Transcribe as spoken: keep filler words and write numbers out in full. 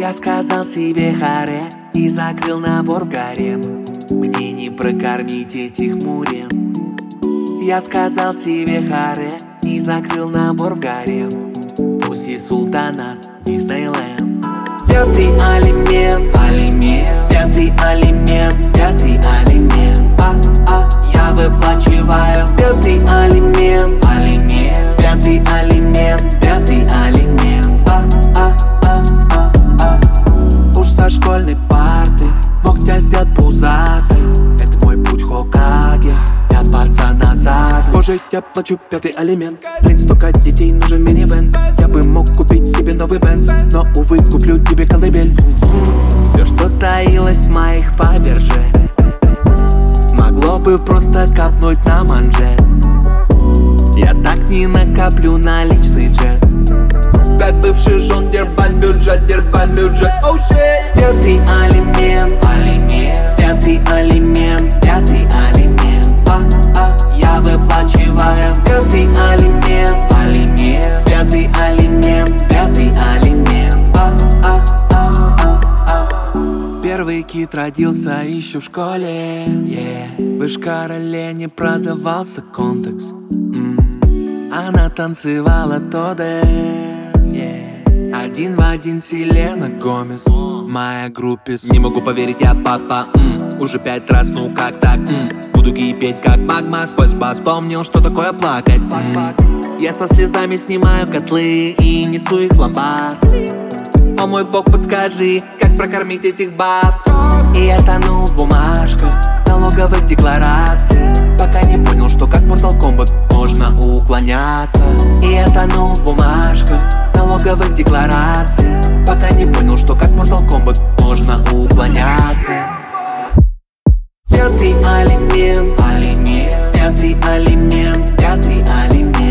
Я сказал себе харе и закрыл набор в гарем. Мне не прокормить этих мурем. Я сказал себе харе и закрыл набор в гарем. Пусть султана Диснейленд. Пятый алимент, алимент, пятый алимент, пятый алимент. А, а, я выплачиваю пятый алимент, алимент, пятый алимент, пятый алимент. А, а, а, а, а. Уж со школьной парты мог тебя сделать пузатый. Это мой путь Хокаге, я пацана зад. Позже я плачу пятый алимент. Блин, столько детей, нужен минивэн. Я бы мог купить себе новый Бенц, но, увы, куплю тебе колыбель. Все, что таилось в моих Фаберже, могло бы просто капнуть на манжет. Я так не накоплю наличный джет. Пять бывших жен, дербан бюджет, дербан бюджет, оу шит. Пятый алимент, алимент, пятый алимент, пятый алимент. А, а, я выплачиваю пятый алимент, алимент, пятый алимент, пятый алимент. А, а, а, а, а. Первый кит родился еще в школе, yeah. Вышка роле не продавался контекст. mm. Она танцевала тодес, yeah. Один в один Селена Гомес, моя группис. Не могу поверить, я папа, м. Уже пять раз, ну как так, м. Буду кипеть как магма, сквозь бас вспомнил, что такое плакать. м. Я со слезами снимаю котлы и несу их в ломбард. О мой бог, подскажи, как прокормить этих баб. И я тонул в бумажках налоговых деклараций, пока не понял, что как Mortal Kombat можно уклоняться. И я тонул в бумажках налоговых деклараций, пока не понял, что как Mortal Kombat можно уклоняться. Пятый алимент, алимент, пятый алимент, пятый алимент.